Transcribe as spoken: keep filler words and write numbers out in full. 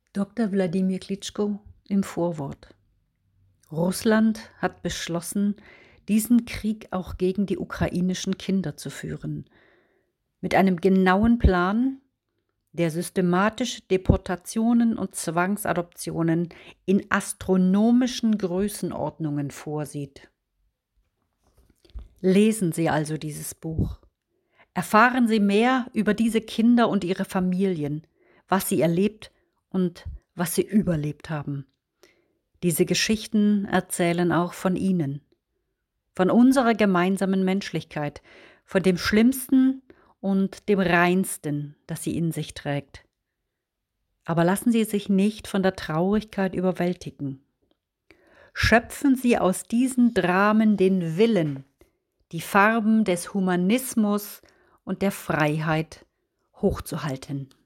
Doktor Wladimir Klitschko im Vorwort. Russland hat beschlossen, diesen Krieg auch gegen die ukrainischen Kinder zu führen. Mit einem genauen Plan, der systematische Deportationen und Zwangsadoptionen in astronomischen Größenordnungen vorsieht. Lesen Sie also dieses Buch. Erfahren Sie mehr über diese Kinder und ihre Familien, was sie erlebt und was sie überlebt haben. Diese Geschichten erzählen auch von Ihnen, von unserer gemeinsamen Menschlichkeit, von dem Schlimmsten und dem Reinsten, das sie in sich trägt. Aber lassen Sie sich nicht von der Traurigkeit überwältigen. Schöpfen Sie aus diesen Dramen den Willen, die Farben des Humanismus und der Freiheit hochzuhalten.